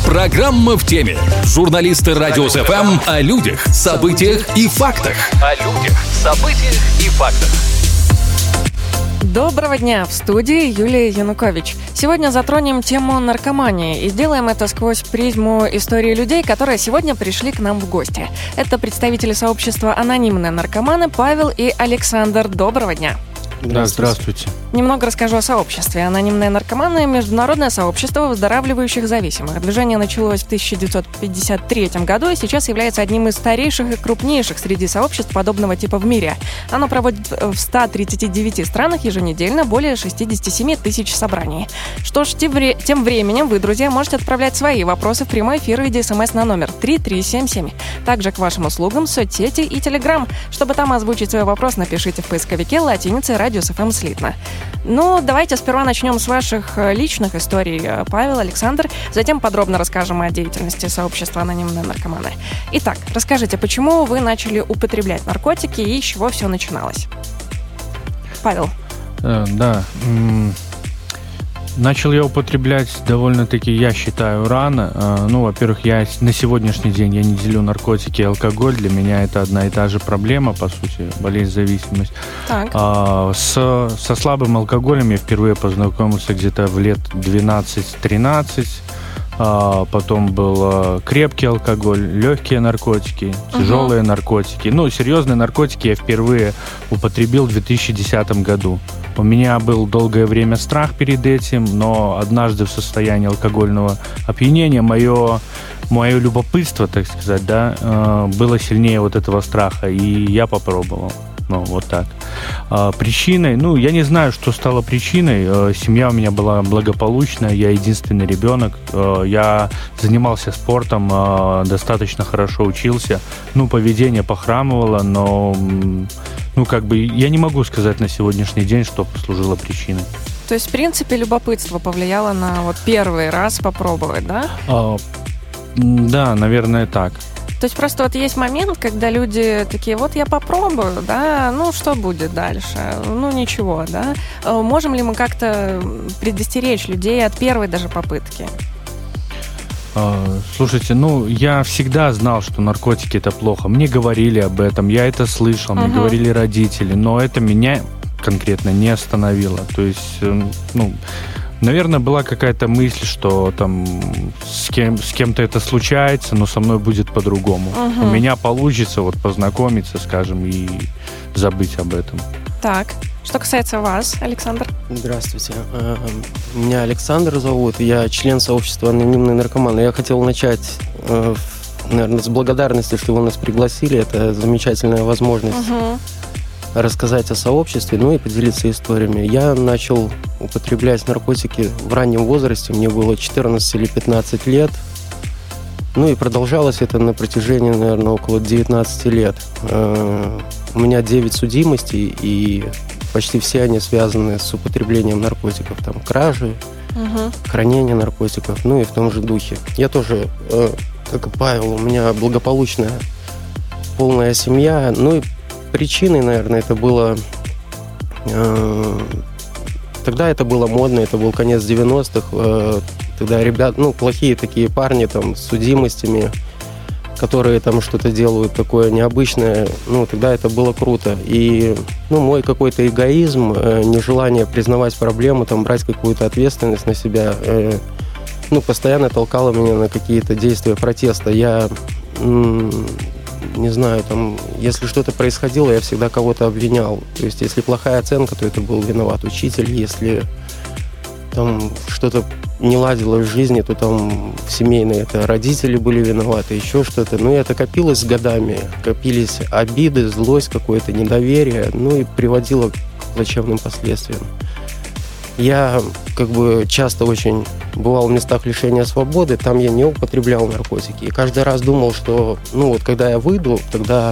Программа в теме. Журналисты Радио СФМ о людях, событиях и фактах. Доброго дня! В студии Юлия Янукович. Сегодня затронем тему наркомании и сделаем это сквозь призму истории людей, которые сегодня пришли к нам в гости. Это представители сообщества «Анонимные наркоманы» Павел и Александр. Доброго дня! Да, здравствуйте. Немного расскажу о сообществе. «Анонимные наркоманы» – международное сообщество выздоравливающих зависимых. Движение началось в 1953 году и сейчас является одним из старейших и крупнейших среди сообществ подобного типа в мире. Оно проводит в 139 странах еженедельно более 67 тысяч собраний. Что ж, тем временем вы, друзья, можете отправлять свои вопросы в прямой эфир в виде смс на номер 3377. Также к вашим услугам соцсети и Телеграм. Чтобы там озвучить свой вопрос, напишите в поисковике латиницей «Радио СФМ» слитно. Ну, давайте сперва начнем с ваших личных историй, Павел, Александр. Затем подробно расскажем о деятельности сообщества «Анонимные наркоманы». Итак, расскажите, почему вы начали употреблять наркотики и с чего все начиналось? Павел. Начал я употреблять довольно-таки, я считаю, рано. Во-первых, на сегодняшний день я не делю наркотики и алкоголь. Для меня это одна и та же проблема, по сути, болезнь-зависимость. Так. Со слабым алкоголем я впервые познакомился где-то в лет 12-13. Потом был крепкий алкоголь, легкие наркотики, тяжелые наркотики. Серьезные наркотики я впервые употребил в 2010 году. У меня был долгое время страх перед этим, но однажды в состоянии алкогольного опьянения мое любопытство, так сказать, было сильнее вот этого страха, и я попробовал. Вот так. Причиной, я не знаю, что стало причиной. Семья у меня была благополучная, я единственный ребенок. Я занимался спортом, достаточно хорошо учился. Поведение похрамывало, но я не могу сказать на сегодняшний день, что послужило причиной. То есть, в принципе, любопытство повлияло на первый раз попробовать, да? Да, наверное, так. То есть просто есть момент, когда люди такие, я попробую, да, что будет дальше? Ничего, да. Можем ли мы как-то предостеречь людей от первой даже попытки? Слушайте, я всегда знал, что наркотики это плохо. Мне говорили об этом, я это слышал, мне говорили родители, но это меня конкретно не остановило. То есть, наверное, была какая-то мысль, что там с кем-то это случается, но со мной будет по-другому. У меня получится познакомиться, скажем, и забыть об этом. Так, что касается вас, Александр? Здравствуйте. Меня Александр зовут, я член сообщества «Анонимные наркоманы». Я хотел начать, наверное, с благодарности, что вы нас пригласили. Это замечательная возможность рассказать о сообществе, и поделиться историями. Я начал употреблять наркотики в раннем возрасте, мне было 14 или 15 лет. И продолжалось это на протяжении, наверное, около 19 лет. У меня 9 судимостей, и почти все они связаны с употреблением наркотиков. Там кражи, хранение наркотиков, и в том же духе. Я тоже, как и Павел, у меня благополучная полная семья. И причиной, наверное, это было... Тогда это было модно, это был конец 90-х. Тогда ребят, плохие такие парни там с судимостями, которые там что-то делают такое необычное, тогда это было круто. И, мой какой-то эгоизм, нежелание признавать проблему, там, брать какую-то ответственность на себя, постоянно толкало меня на какие-то действия протеста. Я... не знаю, если что-то происходило, я всегда кого-то обвинял. То есть, если плохая оценка, то это был виноват учитель. Если там что-то не ладилось в жизни, то там в семейной это родители были виноваты, еще что-то. И это копилось с годами. Копились обиды, злость, какое-то недоверие, и приводило к плачевным последствиям. Я часто очень бывал в местах лишения свободы, там я не употреблял наркотики. И каждый раз думал, что, когда я выйду, тогда,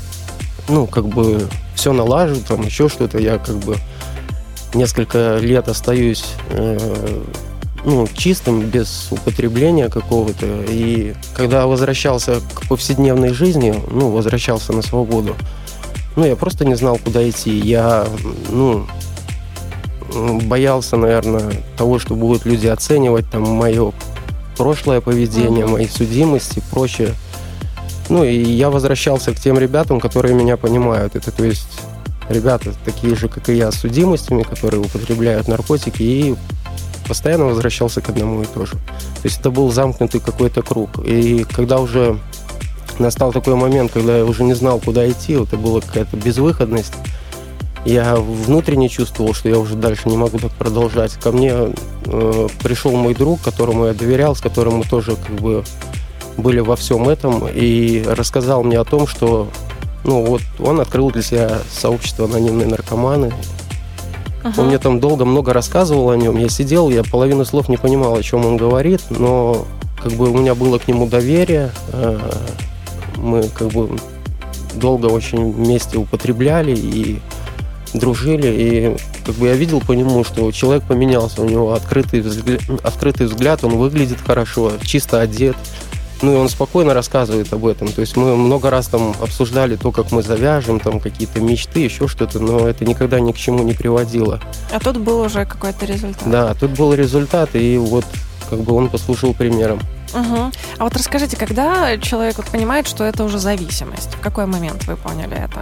все налажу, там еще что-то. Я несколько лет остаюсь, чистым, без употребления какого-то. И когда возвращался к повседневной жизни, возвращался на свободу, я просто не знал, куда идти. Я, боялся, наверное, того, что будут люди оценивать там мое прошлое поведение, мои судимости и прочее. Ну, и я возвращался к тем ребятам, которые меня понимают. Это, то есть, ребята такие же, как и я, с судимостями, которые употребляют наркотики, и постоянно возвращался к одному и тому же. То есть это был замкнутый какой-то круг. И когда уже настал такой момент, когда я уже не знал, куда идти, это была какая-то безвыходность, я внутренне чувствовал, что я уже дальше не могу так продолжать. Ко мне пришел мой друг, которому я доверял, с которым мы тоже как бы были во всем этом, и рассказал мне о том, что он открыл для себя сообщество «Анонимные наркоманы». Он мне там много рассказывал о нем. Я сидел, я половину слов не понимал, о чем он говорит, но как бы у меня было к нему доверие. Мы как бы долго очень вместе употребляли и дружили, и как бы я видел по нему, что человек поменялся, у него открытый взгляд, он выглядит хорошо, чисто одет. Ну и он спокойно рассказывает об этом. То есть мы много раз там обсуждали то, как мы завяжем, там какие-то мечты, еще что-то, но это никогда ни к чему не приводило. А тут был уже какой-то результат. Да, тут был результат, и вот как бы он послужил примером. А вот расскажите, когда человек понимает, что это уже зависимость? В какой момент вы поняли это?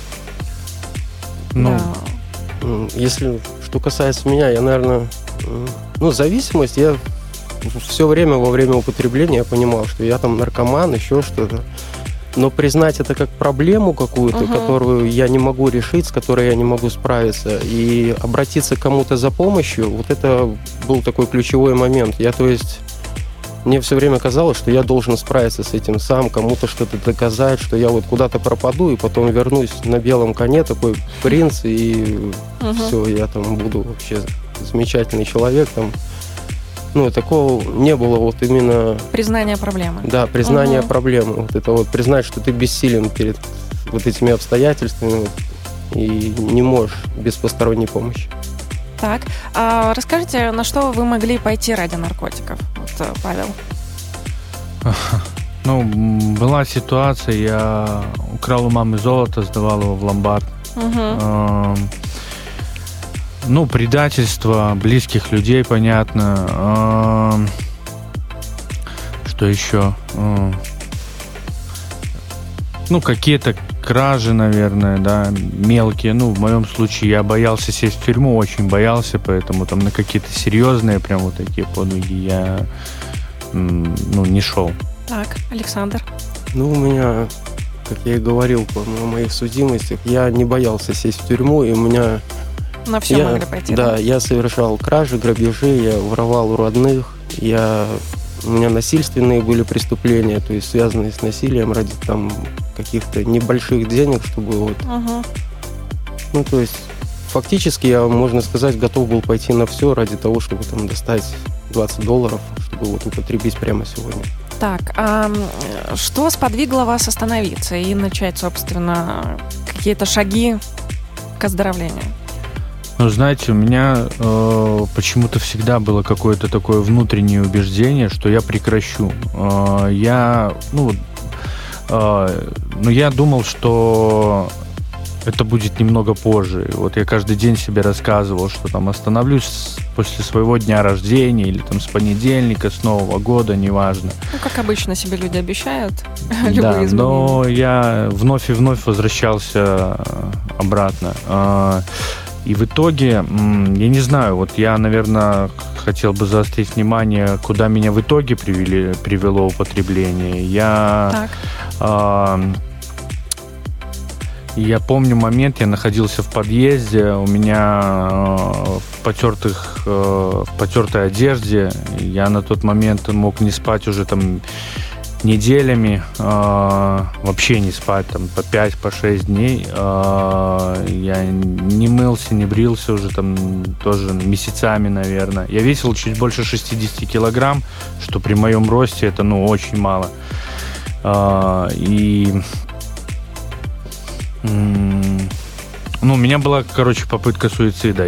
Если что касается меня, я, наверное, зависимость, я все время во время употребления я понимал, что я там наркоман, еще что-то. Но признать это как проблему какую-то, которую я не могу решить, с которой я не могу справиться, и обратиться к кому-то за помощью, вот это был такой ключевой момент. Мне все время казалось, что я должен справиться с этим сам, кому-то что-то доказать, что я вот куда-то пропаду и потом вернусь на белом коне, такой принц, и все, я там буду вообще замечательный человек. Там. Такого не было вот именно... Признание проблемы. Да, признание проблемы. Вот это вот признать, что ты бессилен перед вот этими обстоятельствами и не можешь без посторонней помощи. Так, а расскажите, на что вы могли пойти ради наркотиков, вот, Павел? Была ситуация, я украл у мамы золото, сдавал его в ломбард. Предательство близких людей, понятно. Что еще? Какие-то кражи, наверное, да, мелкие. В моем случае я боялся сесть в тюрьму, очень боялся, поэтому там на какие-то серьезные прям вот такие подвиги я не шел. Так, Александр? У меня, как я и говорил по моих судимостях, я не боялся сесть в тюрьму, и у меня... На все могли пойти, да? Я совершал кражи, грабежи, я воровал у родных, у меня насильственные были преступления, то есть связанные с насилием ради там каких-то небольших денег, чтобы то есть фактически я, можно сказать, готов был пойти на все ради того, чтобы там достать $20, чтобы употребить прямо сегодня. Так, а что сподвигло вас остановиться и начать, собственно, какие-то шаги к оздоровлению? Знаете, у меня почему-то всегда было какое-то такое внутреннее убеждение, что я прекращу. Я думал, что это будет немного позже. Вот я каждый день себе рассказывал, что там остановлюсь после своего дня рождения или там с понедельника, с Нового года, неважно. Как обычно себе люди обещают. Да, но я вновь и вновь возвращался обратно. И в итоге, я не знаю, вот я, наверное, хотел бы заострить внимание, куда меня в итоге привело употребление. Я помню момент, я находился в подъезде, у меня в потертой одежде, я на тот момент мог не спать уже там неделями, вообще не спать, там, по 5-6 дней. Я не мылся, не брился уже там тоже месяцами, наверное. Я весил чуть больше 60 килограмм, что при моем росте это, очень мало. У меня была, попытка суицида.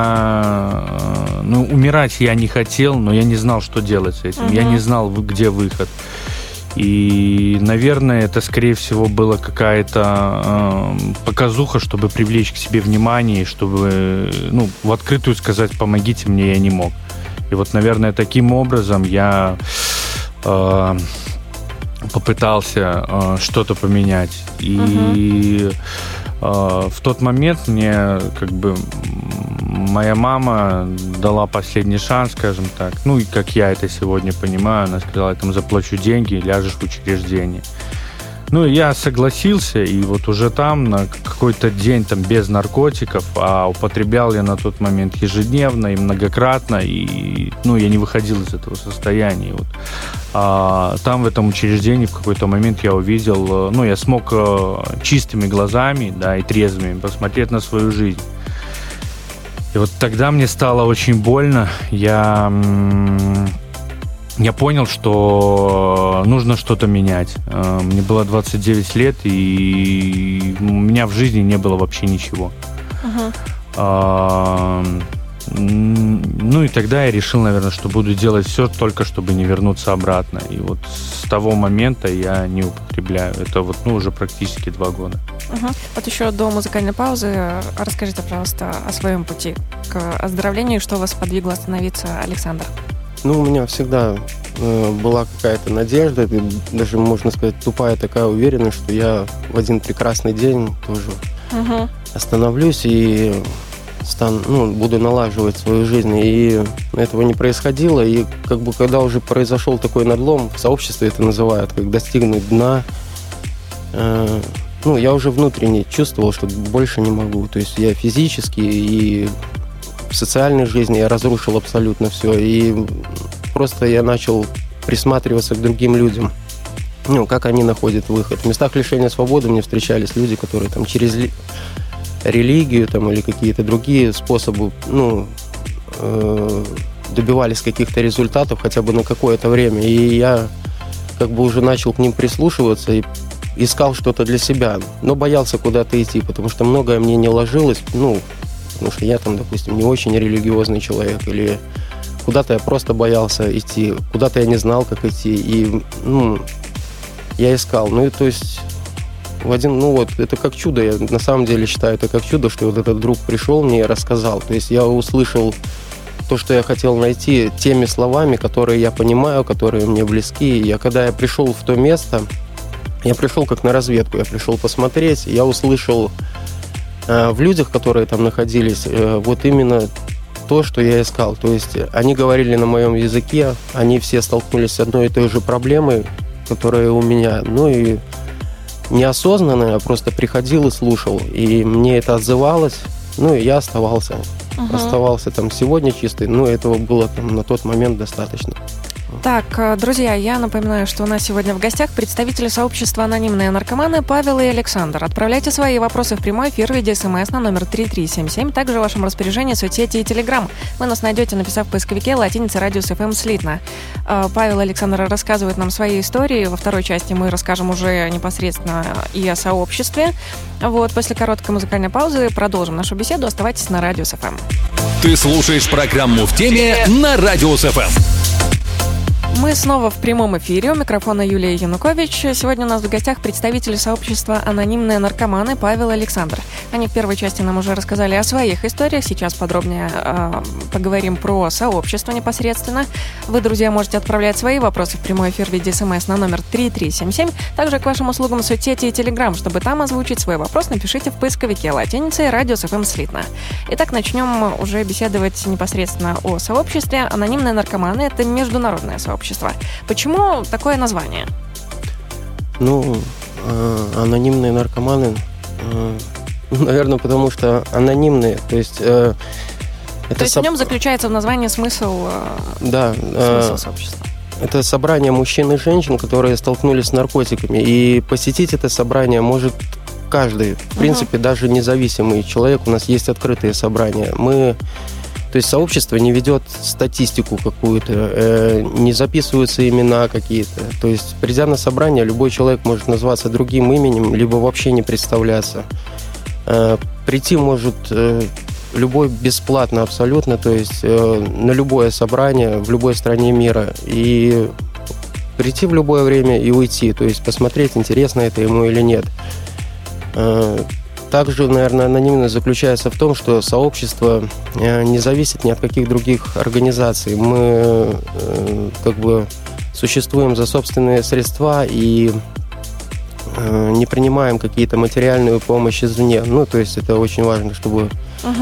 Умирать я не хотел, но я не знал, что делать с этим. Я не знал, где выход. И, наверное, это, скорее всего, была какая-то показуха, чтобы привлечь к себе внимание, чтобы, в открытую сказать «помогите мне», я не мог. И вот, наверное, таким образом я попытался что-то поменять. И в тот момент мне как бы моя мама дала последний шанс, скажем так. Ну, и как я это сегодня понимаю, она сказала, я там заплачу деньги и ляжешь в учреждение. Ну, я согласился, и вот уже там на какой-то день там без наркотиков, а употреблял я на тот момент ежедневно и многократно, и, ну, я не выходил из этого состояния. Вот. Там в этом учреждении в какой-то момент я увидел, ну, я смог чистыми глазами, да, и трезвыми посмотреть на свою жизнь. И вот тогда мне стало очень больно. Я понял, что нужно что-то менять. Мне было 29 лет, и у меня в жизни не было вообще ничего. Ну и тогда я решил, наверное, что буду делать все только, чтобы не вернуться обратно. И вот с того момента я не употребляю. Это вот, ну, уже практически 2 года. Вот еще до музыкальной паузы расскажите, пожалуйста, о своем пути к оздоровлению, что вас подвигло остановиться, Александр. Ну, у меня всегда была какая-то надежда, даже, можно сказать, тупая такая уверенность, что я в один прекрасный день тоже остановлюсь и буду налаживать свою жизнь. И этого не происходило. И как бы когда уже произошел такой надлом, в сообществе это называют, как достигнуть дна, я уже внутренне чувствовал, что больше не могу. То есть я физически и в социальной жизни я разрушил абсолютно все. И просто я начал присматриваться к другим людям. Как они находят выход. В местах лишения свободы мне встречались люди, которые там через религию там, или какие-то другие способы добивались каких-то результатов хотя бы на какое-то время. И я как бы уже начал к ним прислушиваться и искал что-то для себя. Но боялся куда-то идти, потому что многое мне не ложилось. Потому что я там, допустим, не очень религиозный человек, или куда-то я просто боялся идти, куда-то я не знал, как идти, и, я искал. То есть, это как чудо, я на самом деле считаю, это как чудо, что вот этот друг пришел мне и рассказал. То есть я услышал то, что я хотел найти, теми словами, которые я понимаю, которые мне близки. И когда я пришел в то место, я пришел как на разведку, я пришел посмотреть, я услышал в людях, которые там находились, вот именно то, что я искал. То есть они говорили на моем языке, они все столкнулись с одной и той же проблемой, которая у меня. И неосознанно я просто приходил и слушал. И мне это отзывалось, и я оставался. Оставался там сегодня чистый, этого было там на тот момент достаточно. Так, друзья, я напоминаю, что у нас сегодня в гостях представители сообщества «Анонимные наркоманы» Павел и Александр. Отправляйте свои вопросы в прямой эфир в виде СМС на номер 3377. Также в вашем распоряжении соцсети и Телеграм. Вы нас найдете, написав в поисковике латиница Радиус ФМ слитно. Павел и Александр рассказывают нам свои истории. Во второй части мы расскажем уже непосредственно и о сообществе. После короткой музыкальной паузы продолжим нашу беседу. Оставайтесь на Радиус ФМ. Ты слушаешь программу «В теме» на Радиус ФМ. Мы снова в прямом эфире. У микрофона Юлия Янукович. Сегодня у нас в гостях представители сообщества «Анонимные наркоманы» Павел и Александр. Они в первой части нам уже рассказали о своих историях. Сейчас подробнее поговорим про сообщество непосредственно. Вы, друзья, можете отправлять свои вопросы в прямой эфир в виде СМС на номер 3377. Также к вашим услугам соцсети и Телеграм. Чтобы там озвучить свой вопрос, напишите в поисковике латиницей Радиус ФМ слитно. Итак, начнем уже беседовать непосредственно о сообществе. «Анонимные наркоманы» — это международное сообщество. Почему такое название? Анонимные наркоманы, наверное, потому что анонимные, то есть... То есть в нем заключается в названии смысл сообщества? Это собрание мужчин и женщин, которые столкнулись с наркотиками, и посетить это собрание может каждый, в принципе, даже независимый человек. У нас есть открытые собрания. То есть сообщество не ведет статистику какую-то, не записываются имена какие-то. То есть, придя на собрание, любой человек может назваться другим именем, либо вообще не представляться. Прийти может любой бесплатно абсолютно, то есть на любое собрание в любой стране мира. И прийти в любое время и уйти, то есть посмотреть, интересно это ему или нет. Также, наверное, анонимность заключается в том, что сообщество не зависит ни от каких других организаций. Мы существуем за собственные средства и не принимаем какие-то материальную помощь извне. Ну, то есть это очень важно, чтобы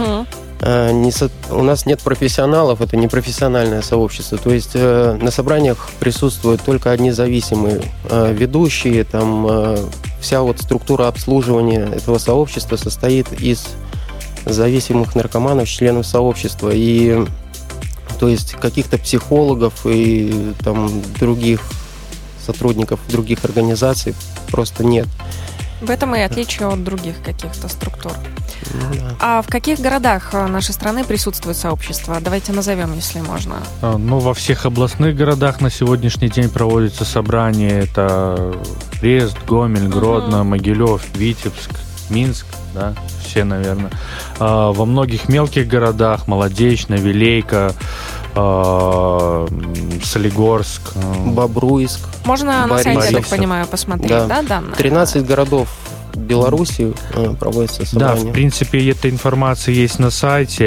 у нас нет профессионалов, это не профессиональное сообщество. То есть на собраниях присутствуют только одни зависимые ведущие, там вся вот структура обслуживания этого сообщества состоит из зависимых наркоманов, членов сообщества. И то есть каких-то психологов и там других сотрудников других организаций просто нет. В этом и отличие от других каких-то структур. Да. А в каких городах нашей страны присутствует сообщество? Давайте назовем, если можно. Ну, во всех областных городах на сегодняшний день проводятся собрания. Это Брест, Гомель, Гродно, Могилев, Витебск, Минск, да, все, наверное. Во многих мелких городах, Молодечна, Вилейка, Солигорск, Бобруйск. Можно на сайте, я так Борисов. понимаю, посмотреть, да, данные? 13 городов Беларуси проводятся собрания. Да, в принципе, эта информация есть на сайте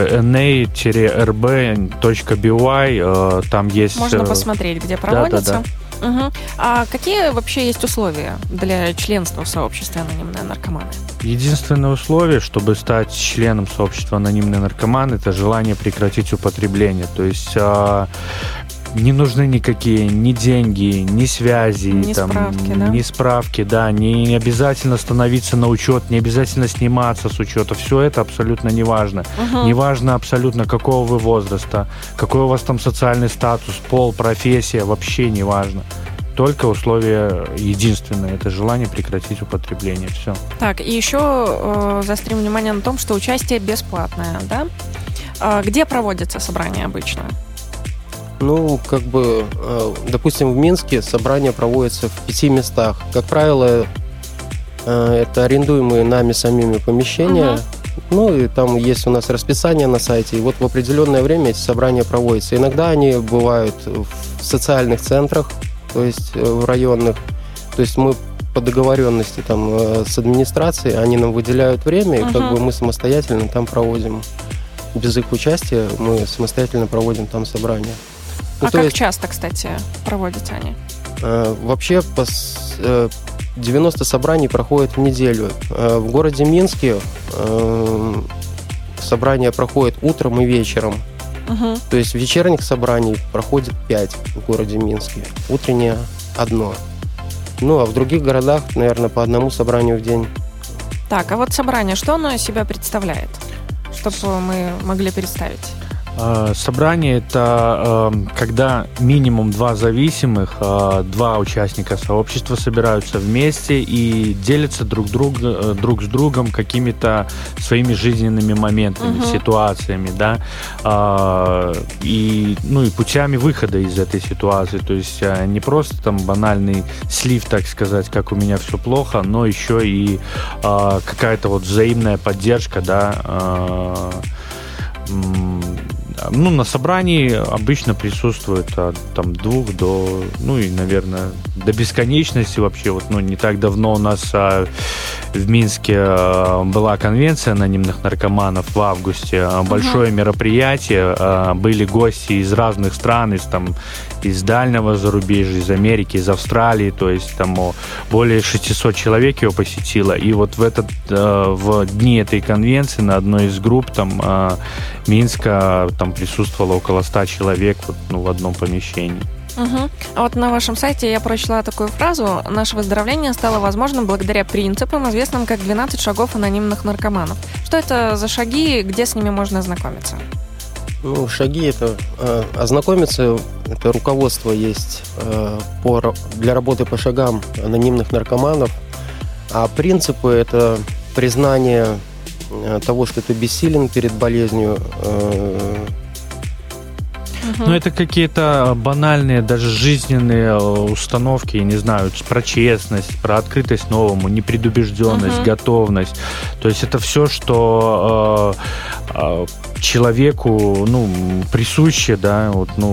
na-rb.by, там есть... Можно посмотреть, где проводится. Да. Угу. А какие вообще есть условия для членства в сообществе «Анонимные наркоманы»? Единственное условие, чтобы стать членом сообщества «Анонимные наркоманы», это желание прекратить употребление. То есть не нужны никакие ни деньги, ни связи, ни справки, да? ни справки, да, не обязательно становиться на учет, не обязательно сниматься с учета. Все это абсолютно не важно. Не важно абсолютно, какого вы возраста, какой у вас там социальный статус, пол, профессия, вообще не важно. Только условие единственное – это желание прекратить употребление. Все. Так, и еще заострим внимание на том, что участие бесплатное, да? Где проводятся собрания обычно? Ну, как бы, допустим, в Минске собрания проводятся в 5 местах. Как правило, это арендуемые нами самими помещения. Ну, и там есть у нас расписание на сайте. И вот в определенное время эти собрания проводятся. Иногда они бывают в социальных центрах, то есть в районных. То есть мы по договоренности там с администрацией, они нам выделяют время, и как бы мы самостоятельно там проводим. Без их участия мы самостоятельно проводим там собрания. А как часто, кстати, проводятся они? Вообще 90 собраний проходят в неделю. В городе Минске собрания проходят утром и вечером. То есть вечерних собраний проходит 5 в городе Минске. Утреннее 1. Ну, а в других городах, наверное, по одному собранию в день. Так, а вот собрание, что оно из себя представляет? Чтобы мы могли представить. Собрание – это когда минимум 2 зависимых, 2 участника сообщества собираются вместе и делятся друг с другом какими-то своими жизненными моментами, ситуациями, да, и путями выхода из этой ситуации. То есть не просто там банальный слив, так сказать, как у меня все плохо, но еще и какая-то вот взаимная поддержка, да. На собрании обычно присутствует от 2 до, наверное, до бесконечности вообще. Вот, не так давно у нас в Минске была конвенция анонимных наркоманов в августе. Большое мероприятие. Были гости из разных стран, из дальнего зарубежья, из Америки, из Австралии. То есть там более 600 человек его посетило. И вот в дни этой конвенции на одной из групп Минска там присутствовало около 100 человек в одном помещении. А вот на вашем сайте я прочла такую фразу: «Наше выздоровление стало возможным благодаря принципам, известным как 12 шагов анонимных наркоманов». Что это за шаги, где с ними можно ознакомиться? Шаги это ознакомиться, это руководство есть для работы по шагам анонимных наркоманов. А принципы это признание того, что ты бессилен перед болезнью. Это какие-то банальные, даже жизненные установки, я не знаю, про честность, про открытость новому, непредубежденность, готовность. То есть это все, что человеку, присуще, да,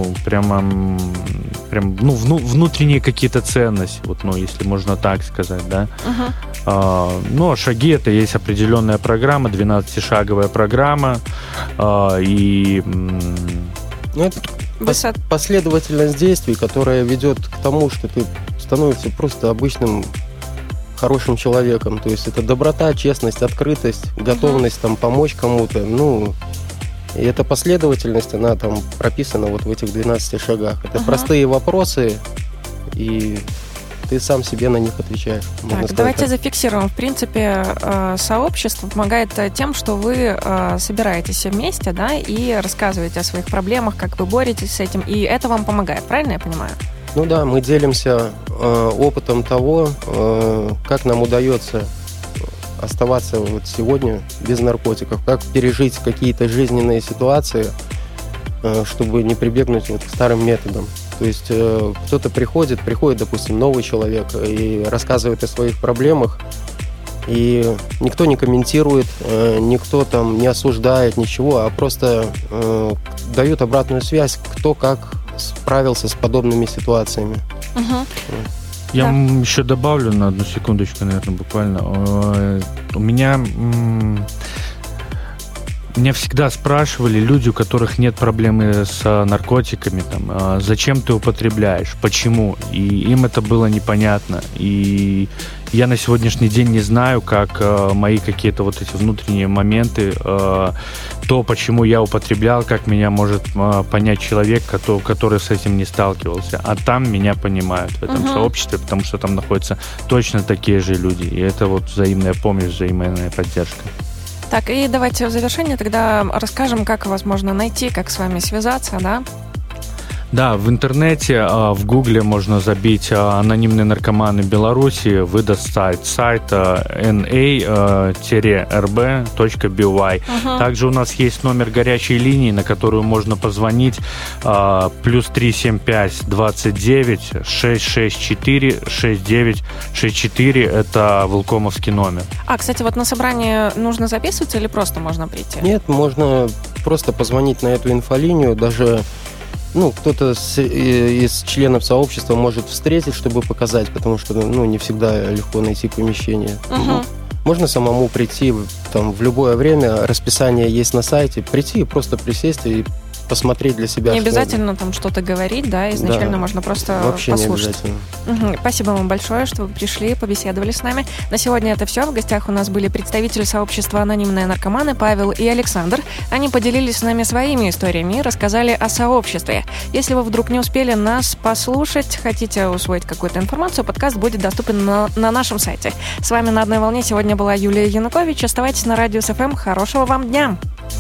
внутренние какие-то ценности, если можно так сказать, да. А шаги — это есть определенная программа, 12-шаговая программа, и... Последовательность действий, которая ведет к тому, что ты становишься просто обычным хорошим человеком. То есть это доброта, честность, открытость, готовность там помочь кому-то. Ну, и эта последовательность, она там прописана вот в этих 12 шагах. Это простые вопросы, и ты сам себе на них отвечаешь. Так, давайте зафиксируем. В принципе, сообщество помогает тем, что вы собираетесь вместе, да, и рассказываете о своих проблемах, как вы боретесь с этим, и это вам помогает, правильно я понимаю? Ну да, мы делимся опытом того, как нам удается оставаться вот сегодня без наркотиков, как пережить какие-то жизненные ситуации, чтобы не прибегнуть вот к старым методам. То есть кто-то приходит, допустим, новый человек и рассказывает о своих проблемах, и никто не комментирует, никто там не осуждает ничего, а просто дает обратную связь, кто как справился с подобными ситуациями. Я еще добавлю на одну секундочку, наверное, буквально. Меня всегда спрашивали люди, у которых нет проблемы с наркотиками, там, зачем ты употребляешь, почему, и им это было непонятно, и я на сегодняшний день не знаю, как мои какие-то вот эти внутренние моменты, то, почему я употреблял, как меня может понять человек, который с этим не сталкивался, а там меня понимают в этом сообществе, потому что там находятся точно такие же люди, и это вот взаимная помощь, взаимная поддержка. Так, и давайте в завершение тогда расскажем, как вас можно найти, как с вами связаться, да? Да, в интернете, в Гугле можно забить «Анонимные наркоманы Беларуси», выдаст сайт na-rb.by. Также у нас есть номер горячей линии, на которую можно позвонить, +375 29 664 6964, это Вилкомовский номер. Кстати, вот на собрание нужно записываться или просто можно прийти? Нет, можно просто позвонить на эту инфолинию, даже кто-то из членов сообщества может встретить, чтобы показать, потому что не всегда легко найти помещение. Можно самому прийти там, в любое время, расписание есть на сайте, прийти и просто присесть и посмотреть для себя. Не обязательно там что-то говорить, да, изначально можно просто вообще послушать. Не обязательно. Спасибо вам большое, что вы пришли, побеседовали с нами. На сегодня это все. В гостях у нас были представители сообщества «Анонимные наркоманы» Павел и Александр. Они поделились с нами своими историями и рассказали о сообществе. Если вы вдруг не успели нас послушать, хотите усвоить какую-то информацию, подкаст будет доступен на нашем сайте. С вами на одной волне сегодня была Юлия Янукович. Оставайтесь на Радио СФМ. Хорошего вам дня!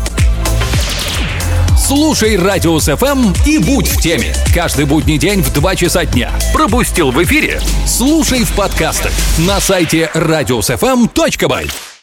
Слушай Радио СФМ и будь в теме. Каждый будний день в 2 часа дня. Пропустил в эфире? Слушай в подкастах на сайте radiosfm.by.